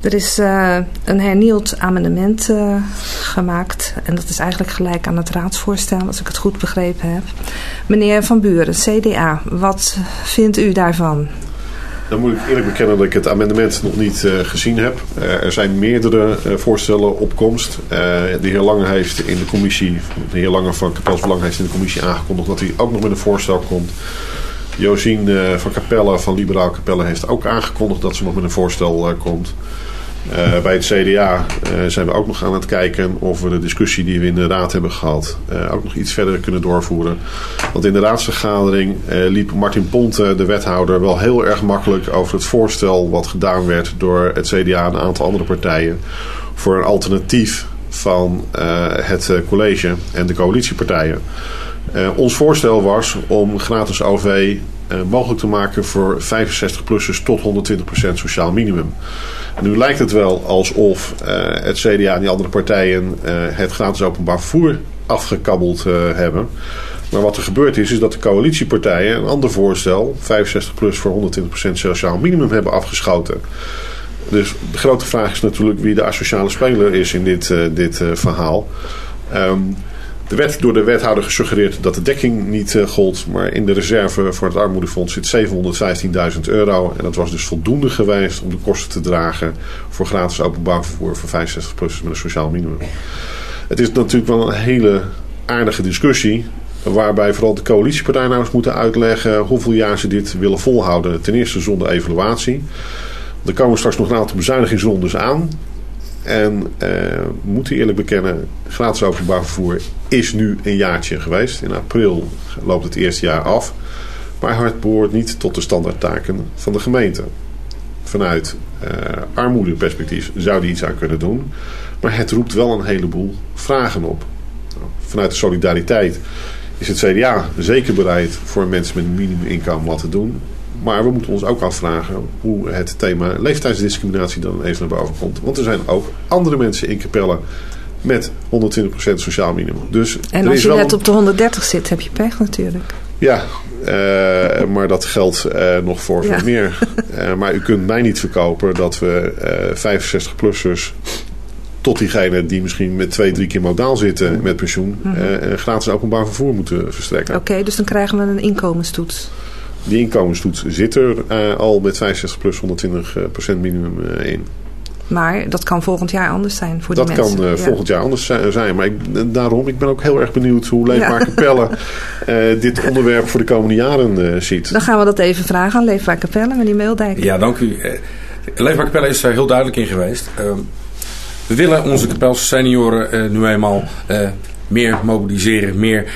Er is een hernieuwd amendement gemaakt. En dat is eigenlijk gelijk aan het raadsvoorstel, als ik het goed begrepen heb. Meneer Van Buren, CDA, wat vindt u daarvan? Dan moet ik eerlijk bekennen dat ik het amendement nog niet gezien heb. Er zijn meerdere voorstellen op komst. De heer Lange heeft in de commissie, de heer Lange van Kapels Belang heeft in de commissie aangekondigd dat hij ook nog met een voorstel komt. Josien van Capelle van Liberaal Capelle heeft ook aangekondigd dat ze nog met een voorstel komt. Bij het CDA zijn we ook nog aan het kijken of we de discussie die we in de raad hebben gehad ook nog iets verder kunnen doorvoeren. Want in de raadsvergadering liep Martin Ponte, de wethouder, wel heel erg makkelijk over het voorstel wat gedaan werd door het CDA en een aantal andere partijen voor een alternatief van het college en de coalitiepartijen. Ons voorstel was om gratis OV mogelijk te maken voor 65-plussers tot 120% sociaal minimum. Nu lijkt het wel alsof het CDA en die andere partijen het gratis openbaar vervoer afgekabbeld hebben. Maar wat er gebeurd is dat de coalitiepartijen een ander voorstel, 65 plus voor 120% sociaal minimum, hebben afgeschoten. Dus de grote vraag is natuurlijk wie de asociale speler is in dit verhaal. Er werd door de wethouder gesuggereerd dat de dekking niet gold. Maar in de reserve voor het armoedefonds zit €715.000. En dat was dus voldoende geweest om de kosten te dragen voor gratis openbaar vervoer voor 65-plussers met een sociaal minimum. Het is natuurlijk wel een hele aardige discussie. Waarbij vooral de coalitiepartijen nou eens moeten uitleggen hoeveel jaar ze dit willen volhouden. Ten eerste zonder evaluatie. Er komen straks nog een aantal bezuinigingsrondes aan. En moet u eerlijk bekennen, gratis openbaar vervoer is nu een jaartje geweest. In april loopt het eerste jaar af. Maar het behoort niet tot de standaardtaken van de gemeente. Vanuit armoedeperspectief zou die iets aan kunnen doen. Maar het roept wel een heleboel vragen op. Vanuit de solidariteit is het CDA zeker bereid voor mensen met een minimuminkomen wat te doen. Maar we moeten ons ook afvragen hoe het thema leeftijdsdiscriminatie dan even naar boven komt. Want er zijn ook andere mensen in Capelle met 120% sociaal minimum. Dus en als je net op de 130 zit, heb je pech natuurlijk. Ja, maar dat geldt nog voor veel meer. Maar u kunt mij niet verkopen dat we 65-plussers... tot diegenen die misschien met 2-3 keer modaal zitten met pensioen... gratis openbaar vervoer moeten verstrekken. Oké, dus dan krijgen we een inkomenstoets. Die inkomenstoets zit er al met 65 plus 120% minimum in. Maar dat kan volgend jaar anders zijn voor die mensen. Dat kan volgend jaar anders zijn. Maar ik ben ook heel erg benieuwd hoe Leefbaar Capelle dit onderwerp voor de komende jaren ziet. Dan gaan we dat even vragen aan Leefbaar Capelle, meneer Meeldijk. Ja, dank u. Leefbaar Capelle is daar heel duidelijk in geweest. We willen onze Capelse senioren nu eenmaal meer mobiliseren, meer...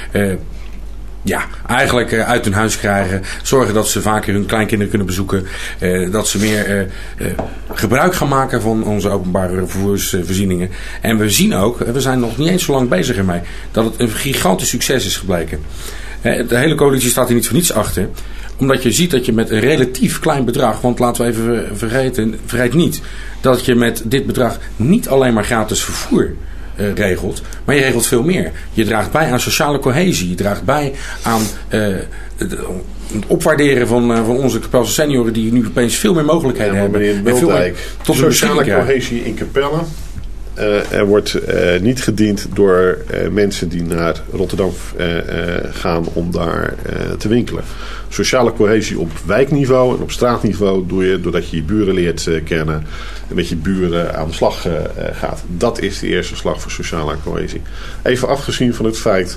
eigenlijk uit hun huis krijgen. Zorgen dat ze vaker hun kleinkinderen kunnen bezoeken. Dat ze meer gebruik gaan maken van onze openbare vervoersvoorzieningen. En we zien ook, we zijn nog niet eens zo lang bezig ermee, dat het een gigantisch succes is gebleken. De hele coalitie staat hier niet voor niets achter. Omdat je ziet dat je met een relatief klein bedrag, want laten we even vergeet niet, dat je met dit bedrag niet alleen maar gratis vervoer regelt, maar je regelt veel meer. Je draagt bij aan sociale cohesie. Je draagt bij aan het opwaarderen van onze Capelse senioren die nu opeens veel meer mogelijkheden hebben. Meneer Meeldijk, tot sociale cohesie in Capelle er wordt niet gediend door mensen die naar Rotterdam gaan om daar te winkelen. Sociale cohesie op wijkniveau en op straatniveau doe je doordat je je buren leert kennen en met je buren aan de slag gaat. Dat is de eerste slag voor sociale cohesie. Even afgezien van het feit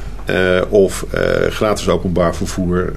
of gratis openbaar vervoer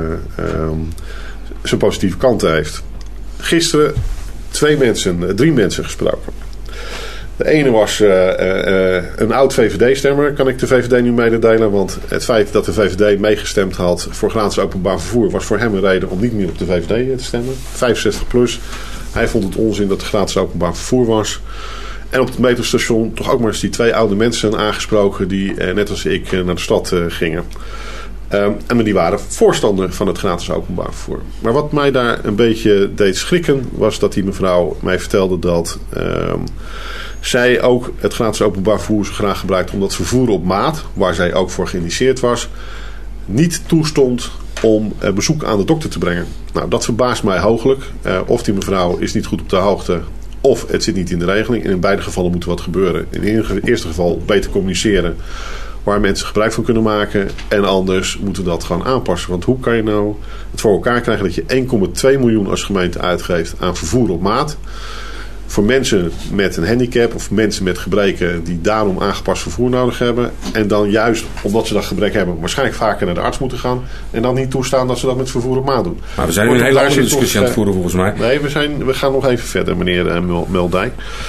zijn positieve kanten heeft. Gisteren 3 mensen gesproken. De ene was een oud VVD-stemmer, kan ik de VVD nu mededelen. Want het feit dat de VVD meegestemd had voor gratis openbaar vervoer was voor hem een reden om niet meer op de VVD te stemmen. 65 plus. Hij vond het onzin dat er gratis openbaar vervoer was. En op het metrostation toch ook maar eens die 2 oude mensen aangesproken die net als ik naar de stad gingen. En die waren voorstander van het gratis openbaar vervoer. Maar wat mij daar een beetje deed schrikken was dat die mevrouw mij vertelde dat zij ook het gratis openbaar vervoer zo graag gebruikt omdat vervoer op maat, waar zij ook voor geïndiceerd was, niet toestond om bezoek aan de dokter te brengen. Nou, dat verbaast mij hooglijk. Of die mevrouw is niet goed op de hoogte, of het zit niet in de regeling. En in beide gevallen moet er wat gebeuren. In het eerste geval beter communiceren waar mensen gebruik van kunnen maken. En anders moeten we dat gewoon aanpassen. Want hoe kan je nou het voor elkaar krijgen dat je 1,2 miljoen als gemeente uitgeeft aan vervoer op maat? Voor mensen met een handicap of mensen met gebreken die daarom aangepast vervoer nodig hebben. En dan juist omdat ze dat gebrek hebben waarschijnlijk vaker naar de arts moeten gaan. En dan niet toestaan dat ze dat met vervoer op maat doen. Maar we zijn nu een hele andere discussie aan het voeren volgens mij. Nee, we gaan nog even verder, meneer Meldijk.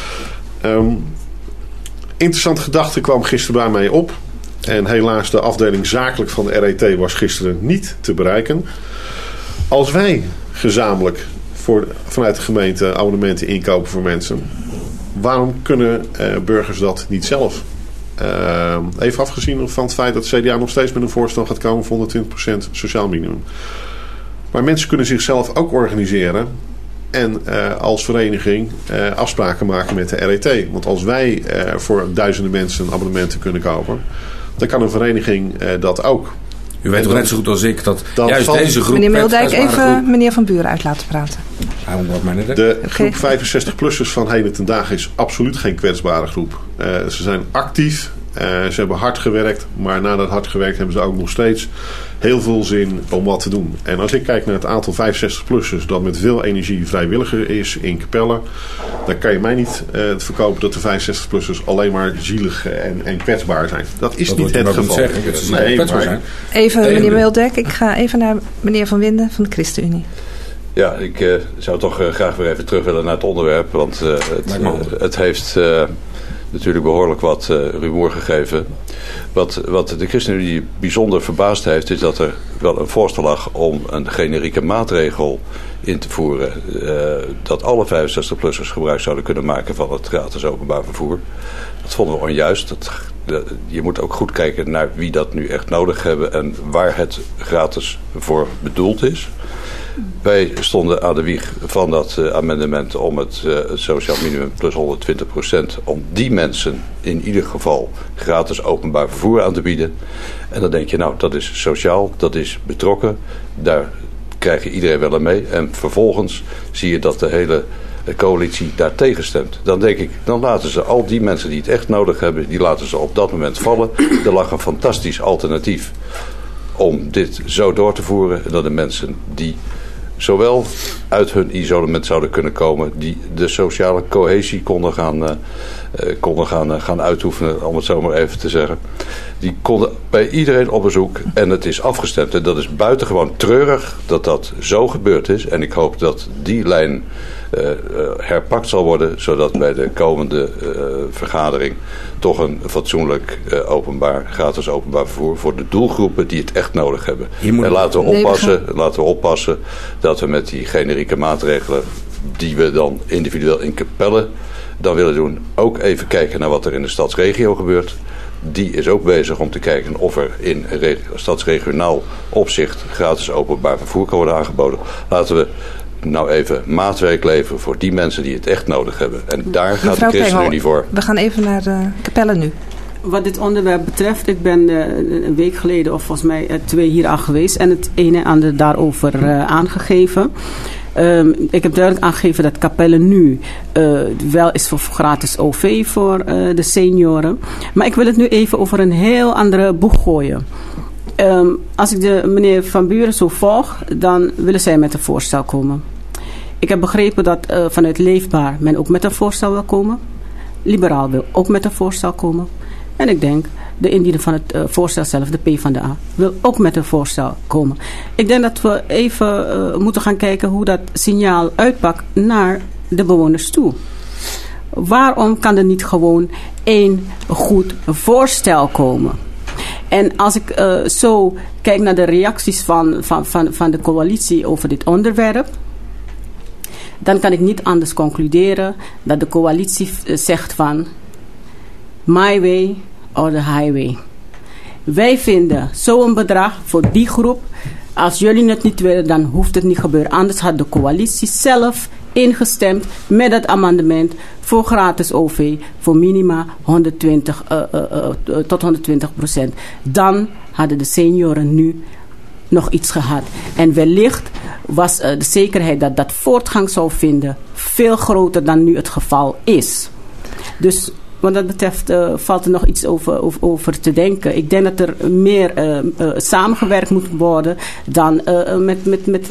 Interessante gedachte kwam gisteren bij mij op. En helaas de afdeling zakelijk van de RET was gisteren niet te bereiken. Als wij gezamenlijk vanuit de gemeente abonnementen inkopen voor mensen, waarom kunnen burgers dat niet zelf? Even afgezien van het feit dat het CDA nog steeds met een voorstel gaat komen voor 120% sociaal minimum. Maar mensen kunnen zichzelf ook organiseren en als vereniging afspraken maken met de RET. Want als wij voor duizenden mensen abonnementen kunnen kopen, dan kan een vereniging dat ook. U weet toch net zo goed als ik dat juist deze groep... Meneer Meldijk, even meneer Van Buren uit laten praten. De groep 65-plussers van heden ten dagen is absoluut geen kwetsbare groep. Ze zijn actief, ze hebben hard gewerkt, maar na dat hard gewerkt hebben ze ook nog steeds heel veel zin om wat te doen. En als ik kijk naar het aantal 65-plussers dat met veel energie vrijwilliger is in Capelle, dan kan je mij niet verkopen dat de 65-plussers alleen maar zielig en kwetsbaar zijn. Dat is niet het geval. Even meneer Meldijk, ik ga even naar meneer Van Winden van de ChristenUnie. Ja, ik zou toch graag weer even terug willen naar het onderwerp, want het heeft natuurlijk behoorlijk wat rumoer gegeven. Wat de ChristenUnie bijzonder verbaasd heeft, is dat er wel een voorstel lag om een generieke maatregel in te voeren. Dat alle 65-plussers gebruik zouden kunnen maken van het gratis openbaar vervoer. Dat vonden we onjuist. Je moet ook goed kijken naar wie dat nu echt nodig hebben en waar het gratis voor bedoeld is. Wij stonden aan de wieg van dat amendement om het sociaal minimum plus 120%... om die mensen in ieder geval gratis openbaar vervoer aan te bieden. En dan denk je, nou, dat is sociaal, dat is betrokken. Daar krijg je iedereen wel aan mee. En vervolgens zie je dat de hele coalitie daar tegen stemt. Dan denk ik, dan laten ze al die mensen die het echt nodig hebben, die laten ze op dat moment vallen. Er lag een fantastisch alternatief om dit zo door te voeren. En dat de mensen die zowel uit hun isolement zouden kunnen komen, die de sociale cohesie konden gaan uitoefenen, om het zo maar even te zeggen. Die konden bij iedereen op bezoek en het is afgestemd. En dat is buitengewoon treurig dat dat zo gebeurd is. En ik hoop dat die lijn herpakt zal worden, zodat bij de komende vergadering toch een fatsoenlijk gratis openbaar vervoer voor de doelgroepen die het echt nodig hebben. En laten we oppassen dat we met die generieke maatregelen die we dan individueel in Capelle dan willen doen, ook even kijken naar wat er in de stadsregio gebeurt. Die is ook bezig om te kijken of er in stadsregionaal opzicht gratis openbaar vervoer kan worden aangeboden. Laten we nou even maatwerk leveren voor die mensen die het echt nodig hebben. En daar gaat de ChristenUnie voor. We gaan even naar Capelle nu. Wat dit onderwerp betreft, ik ben een week geleden of volgens mij 2 hier al geweest en het een en ander daarover aangegeven. Ik heb duidelijk aangegeven dat Capelle nu wel is voor gratis OV voor de senioren. Maar ik wil het nu even over een heel andere boeg gooien. Als ik de meneer Van Buren zo volg, dan willen zij met een voorstel komen. Ik heb begrepen dat vanuit Leefbaar men ook met een voorstel wil komen. Liberaal wil ook met een voorstel komen. En ik denk, de indiener van het voorstel zelf, de PvdA, wil ook met een voorstel komen. Ik denk dat we even moeten gaan kijken hoe dat signaal uitpakt naar de bewoners toe. Waarom kan er niet gewoon één goed voorstel komen? En als ik zo kijk naar de reacties van de coalitie over dit onderwerp, dan kan ik niet anders concluderen dat de coalitie zegt van my way or the highway. Wij vinden zo'n bedrag voor die groep. Als jullie het niet willen, dan hoeft het niet gebeuren. Anders had de coalitie zelf ingestemd met het amendement voor gratis OV voor minima 120 tot 120%. Dan hadden de senioren nu nog iets gehad. En wellicht was de zekerheid dat dat voortgang zou vinden veel groter dan nu het geval is. Dus wat dat betreft valt er nog iets over te denken. Ik denk dat er meer samengewerkt moet worden dan met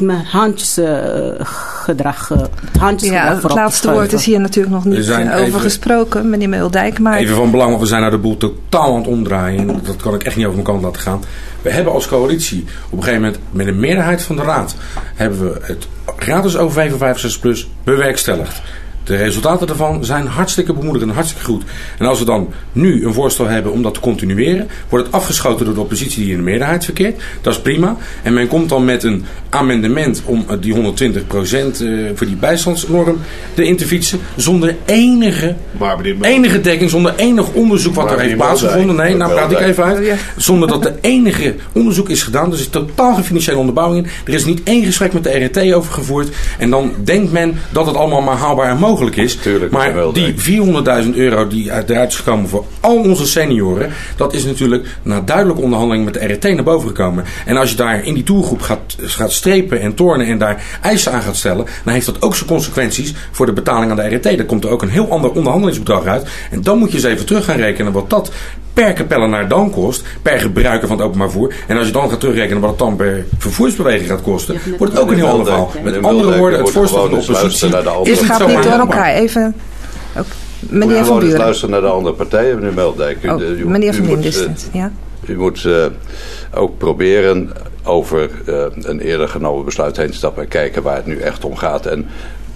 handjesgedrag. Het laatste woord is hier natuurlijk nog niet over gesproken, meneer Muldijk. Maar even van belang, want we zijn nou de boel totaal aan het omdraaien. Dat kan ik echt niet over mijn kant laten gaan. We hebben als coalitie op een gegeven moment met een meerderheid van de raad hebben we het gratis OV van 65+ bewerkstelligd. De resultaten daarvan zijn hartstikke bemoedigend en hartstikke goed. En als we dan nu een voorstel hebben om dat te continueren, wordt het afgeschoten door de oppositie die in de meerderheid verkeert. Dat is prima. En men komt dan met een amendement om die 120% voor die bijstandsnorm erin te fietsen. Zonder enige dekking, zonder enig onderzoek wat er heeft plaatsgevonden. Nee, nou praat ik even uit. Zonder dat er enige onderzoek is gedaan. Er is totaal geen financiële onderbouwing in. Er is niet één gesprek met de RET over gevoerd. En dan denkt men dat het allemaal maar haalbaar en mogelijk is. Tuurlijk, maar die €400.000 die eruit is gekomen voor al onze senioren, dat is natuurlijk na duidelijke onderhandeling met de RET naar boven gekomen. En als je daar in die doelgroep gaat strepen en tornen en daar eisen aan gaat stellen, dan heeft dat ook zijn consequenties voor de betaling aan de RET. Daar komt er ook een heel ander onderhandelingsbedrag uit. En dan moet je eens even terug gaan rekenen wat dat per kapellenaar dan kost, per gebruiker van het openbaar vervoer. En als je dan gaat terugrekenen wat het dan per vervoersbeweging gaat kosten, wordt het ook een heel ander verhaal. Met andere woorden, het voorstel van de oppositie is het gaat niet door elkaar. Even, meneer Van Buren. Luisteren naar de andere partijen, meneer Muldijk. Meneer Van Buren, ja. U moet ook proberen over een eerder genomen besluit heen te stappen en kijken waar het nu echt om gaat. En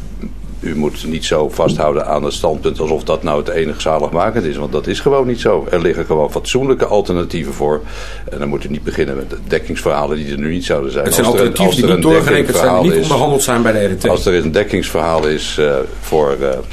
u moet niet zo vasthouden aan het standpunt alsof dat nou het enige zaligmakend is. Want dat is gewoon niet zo. Er liggen gewoon fatsoenlijke alternatieven voor. En dan moet u niet beginnen met dekkingsverhalen die er nu niet zouden zijn. Het zijn alternatieven die niet doorgerekend zijn, die niet onderhandeld zijn bij de RET. Als er een dekkingsverhaal is voor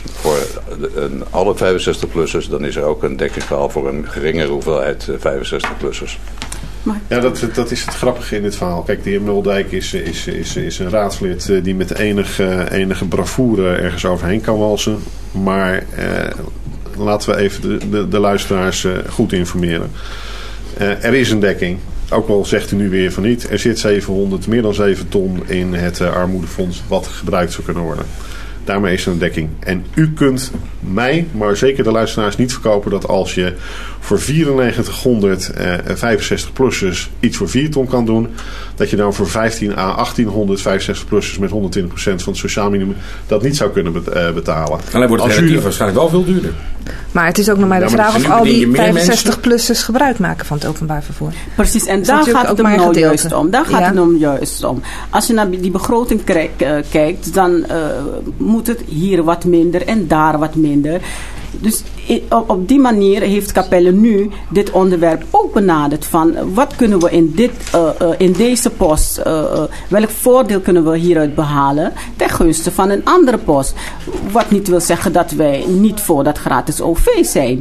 alle 65-plussers, dan is er ook een dekkingsverhaal voor een geringere hoeveelheid 65-plussers. Ja, dat is het grappige in dit verhaal. Kijk, de heer Muldijk is een raadslid die met enige bravoure ergens overheen kan walsen. Maar laten we even de luisteraars goed informeren. Er is een dekking. Ook al zegt u nu weer van niet. Er zit meer dan 7 ton in het armoedefonds wat gebruikt zou kunnen worden. Daarmee is er een dekking. En u kunt mij, maar zeker de luisteraars, niet verkopen dat als je voor 9400 65-plussers iets voor 4 ton kan doen, dat je dan voor 15 à 1800 65-plussers met 120% van het sociaal minimum dat niet zou kunnen betalen. Alleen wordt het relatief waarschijnlijk wel veel duurder. Maar het is ook nog maar de vraag of al die 65-plussers gebruik maken van het openbaar vervoer. Precies, en daar gaat het hem nou juist om. Daar gaat het hem juist om. Als je naar die begroting kijkt, dan moet het hier wat minder en daar wat minder. Dus op die manier heeft Capelle nu dit onderwerp ook benaderd van wat kunnen we in deze post, welk voordeel kunnen we hieruit behalen ten gunste van een andere post. Wat niet wil zeggen dat wij niet voor dat gratis OV zijn.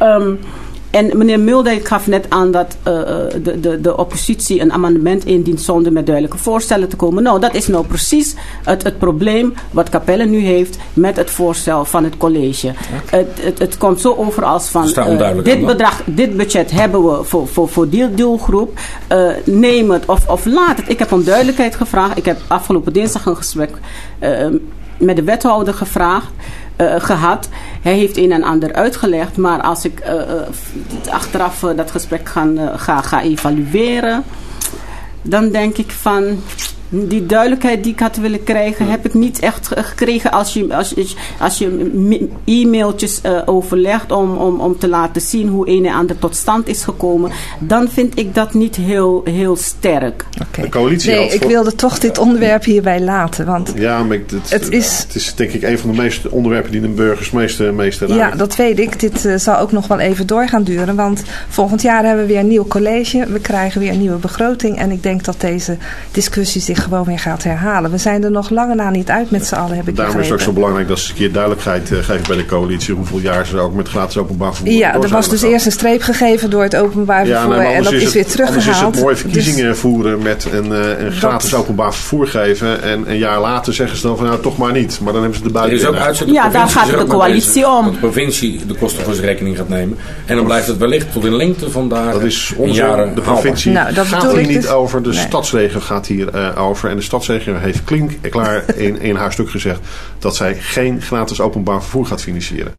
En meneer Muldijk gaf net aan dat de oppositie een amendement indient zonder met duidelijke voorstellen te komen. Nou, dat is nou precies het probleem wat Capelle nu heeft met het voorstel van het college. Het komt zo over als van dit budget hebben we voor die doelgroep. Neem het of laat het. Ik heb om duidelijkheid gevraagd. Ik heb afgelopen dinsdag een gesprek met de wethouder gehad. Hij heeft een en ander uitgelegd, maar als ik achteraf dat gesprek ga evalueren, dan denk ik van die duidelijkheid die ik had willen krijgen, heb ik niet echt gekregen als je e-mailtjes overlegt om te laten zien hoe een en ander tot stand is gekomen. Dan vind ik dat niet heel sterk. Okay. De coalitie ik wilde toch dit onderwerp hierbij laten. Want ja, maar het is denk ik een van de meeste onderwerpen die de burgers meeste raken. Ja, dat weet ik. Dit zal ook nog wel even door gaan duren. Want volgend jaar hebben we weer een nieuw college. We krijgen weer een nieuwe begroting. En ik denk dat deze discussie zich gewoon weer gaat herhalen. We zijn er nog lange na niet uit met z'n allen, heb ik Daarom is het ook zo belangrijk dat ze een keer duidelijkheid geven bij de coalitie. Hoeveel jaar ze ook met gratis openbaar vervoer Ja, er was dus eerst een streep gegeven door het openbaar vervoer. En dat is weer teruggehaald. Anders is het mooi verkiezingen voeren met een gratis openbaar vervoer geven. En een jaar later zeggen ze dan van toch maar niet. Maar dan hebben ze de buiten. Ja, daar gaat de coalitie om. Dat de provincie de kosten voor zijn rekening gaat nemen. En dan blijft het wellicht tot in lengte van dagen. Dat is onze de provincie gaat hier niet over. De stadsregio gaat hier over. En de stadsregio heeft klinkklaar in haar stuk gezegd dat zij geen gratis openbaar vervoer gaat financieren.